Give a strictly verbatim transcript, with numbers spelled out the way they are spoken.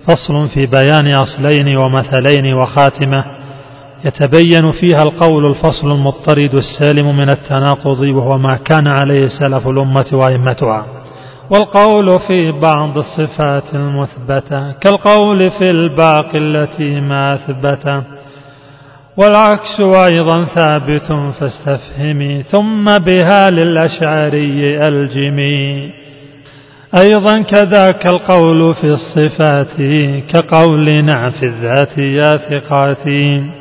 فصل في بيان أصلين ومثلين وخاتمة يتبين فيها القول الفصل المضطرد السالم من التناقض، وهو ما كان عليه سلف الأمة وأئمتها. والقول في بعض الصفات المثبتة كالقول في الباقي التي ما أثبت، والعكس أيضا ثابت فاستفهمي، ثم بها للأشعري ألجمي. أيضا كذاك القول في الصفات كقولنا في الذات يا ثقاتي،